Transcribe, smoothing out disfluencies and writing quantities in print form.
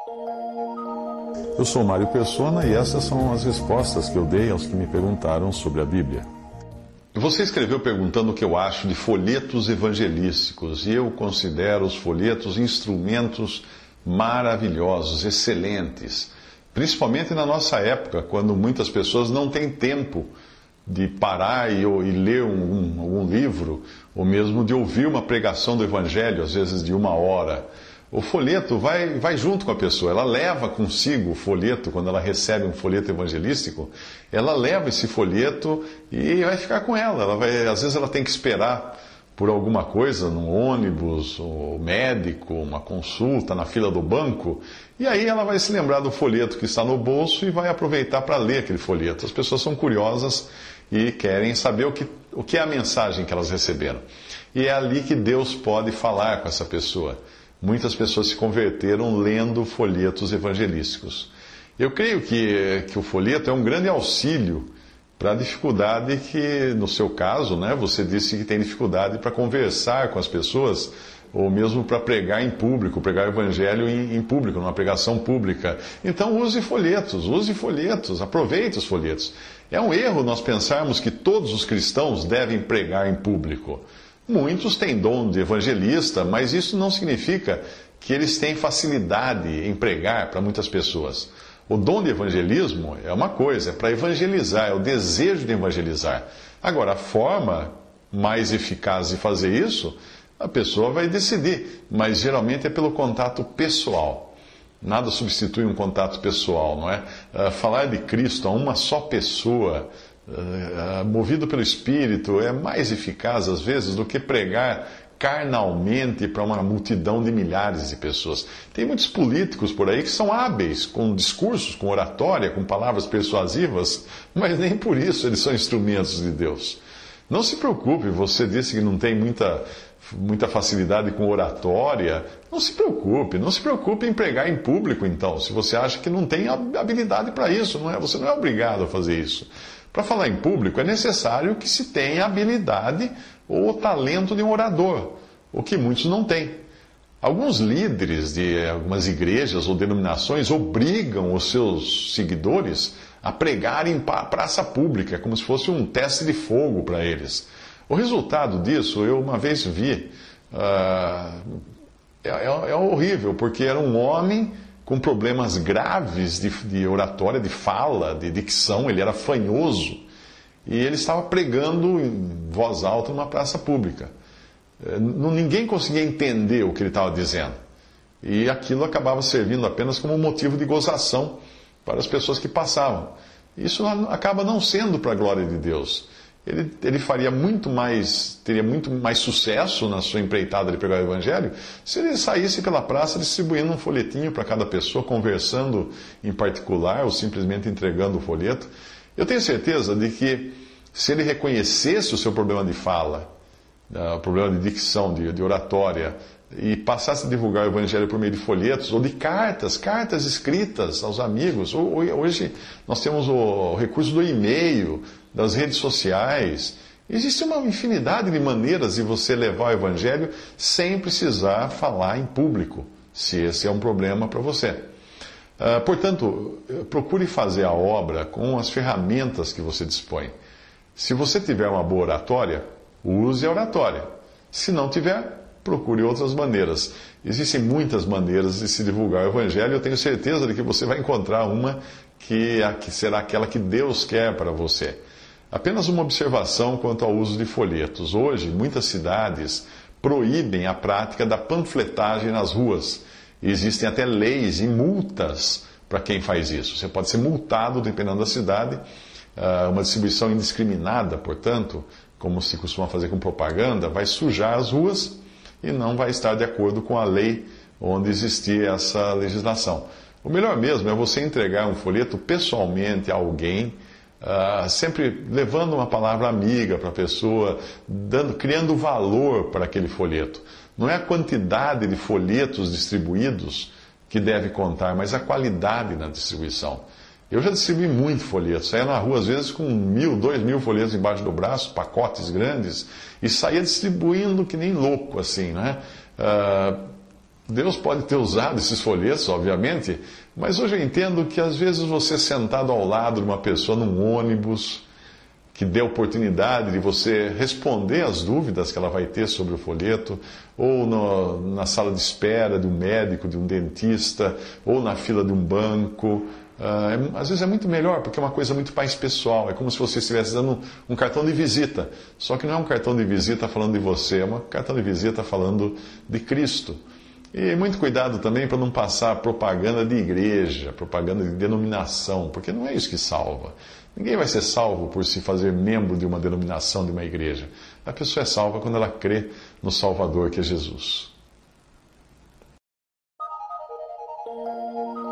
Eu sou Mário Persona e essas são as respostas que eu dei aos que me perguntaram sobre a Bíblia. Você escreveu perguntando o que eu acho de folhetos evangelísticos, e eu considero os folhetos instrumentos maravilhosos, excelentes, principalmente na nossa época, quando muitas pessoas não têm tempo de parar e ler um livro, ou mesmo de ouvir uma pregação do Evangelho, às vezes de 1 hora. O folheto vai junto com a pessoa, ela leva consigo o folheto, quando ela recebe um folheto evangelístico, ela leva esse folheto e vai ficar com ela. Às vezes ela tem que esperar por alguma coisa, num ônibus, o médico, uma consulta, na fila do banco, e aí ela vai se lembrar do folheto que está no bolso e vai aproveitar para ler aquele folheto. As pessoas são curiosas e querem saber o que é a mensagem que elas receberam. E é ali que Deus pode falar com essa pessoa. Muitas pessoas se converteram lendo folhetos evangelísticos. Eu creio que o folheto é um grande auxílio para a dificuldade que, no seu caso, né, você disse que tem dificuldade para conversar com as pessoas, ou mesmo para pregar em público, pregar o evangelho em público, numa pregação pública. Então use folhetos, aproveite os folhetos. É um erro nós pensarmos que todos os cristãos devem pregar em público. Muitos têm dom de evangelista, mas isso não significa que eles têm facilidade em pregar para muitas pessoas. O dom de evangelismo é uma coisa, é para evangelizar, é o desejo de evangelizar. Agora, a forma mais eficaz de fazer isso, a pessoa vai decidir, mas geralmente é pelo contato pessoal. Nada substitui um contato pessoal, não é? Falar de Cristo a uma só pessoa, movido pelo Espírito, é mais eficaz às vezes do que pregar carnalmente para uma multidão de milhares de pessoas. Tem muitos políticos por aí que são hábeis com discursos, com oratória, com palavras persuasivas, mas nem por isso eles são instrumentos de Deus. Não se preocupe, você disse que não tem muita facilidade com oratória. Não se preocupe em pregar em público então, se você acha que não tem habilidade para isso, você não é obrigado a fazer isso. Para falar em público é necessário que se tenha habilidade ou talento de um orador, o que muitos não têm. Alguns líderes de algumas igrejas ou denominações obrigam os seus seguidores a pregar em praça pública, como se fosse um teste de fogo para eles. O resultado disso eu uma vez vi, é horrível, porque era um homem com problemas graves de oratória, de fala, de dicção, ele era fanhoso. E ele estava pregando em voz alta numa praça pública. Ninguém conseguia entender o que ele estava dizendo. E aquilo acabava servindo apenas como motivo de gozação para as pessoas que passavam. Isso acaba não sendo para a glória de Deus. Ele teria muito mais sucesso na sua empreitada de pregar o Evangelho se ele saísse pela praça distribuindo um folhetinho para cada pessoa, conversando em particular ou simplesmente entregando o folheto. Eu tenho certeza de que se ele reconhecesse o seu problema de fala, o problema de dicção, de oratória, e passasse a divulgar o Evangelho por meio de folhetos ou de cartas escritas aos amigos. Hoje nós temos o recurso do e-mail, das redes sociais. Existe uma infinidade de maneiras de você levar o Evangelho sem precisar falar em público, se esse é um problema para você. Portanto, procure fazer a obra com as ferramentas que você dispõe. Se você tiver uma boa oratória, use a oratória. Se não tiver, procure outras maneiras. Existem muitas maneiras de se divulgar o Evangelho. Eu tenho certeza de que você vai encontrar uma que será aquela que Deus quer para você. Apenas uma observação quanto ao uso de folhetos. Hoje, muitas cidades proíbem a prática da panfletagem nas ruas. Existem até leis e multas para quem faz isso. Você pode ser multado dependendo da cidade. Uma distribuição indiscriminada, portanto, como se costuma fazer com propaganda, vai sujar as ruas e não vai estar de acordo com a lei onde existir essa legislação. O melhor mesmo é você entregar um folheto pessoalmente a alguém, sempre levando uma palavra amiga para a pessoa, criando valor para aquele folheto. Não é a quantidade de folhetos distribuídos que deve contar, mas a qualidade na distribuição. Eu já distribuí muito folheto, saía na rua às vezes com 1.000, 2.000 folhetos embaixo do braço, pacotes grandes, e saía distribuindo que nem louco, assim, né? Deus pode ter usado esses folhetos, obviamente, mas hoje eu entendo que às vezes você sentado ao lado de uma pessoa num ônibus, que dê oportunidade de você responder às dúvidas que ela vai ter sobre o folheto, ou na sala de espera de um médico, de um dentista, ou na fila de um banco. Às vezes é muito melhor, porque é uma coisa muito mais pessoal. É como se você estivesse dando um cartão de visita. Só que não é um cartão de visita falando de você, é um cartão de visita falando de Cristo. E muito cuidado também para não passar propaganda de igreja, propaganda de denominação, porque não é isso que salva. Ninguém vai ser salvo por se fazer membro de uma denominação, de uma igreja. A pessoa é salva quando ela crê no Salvador, que é Jesus.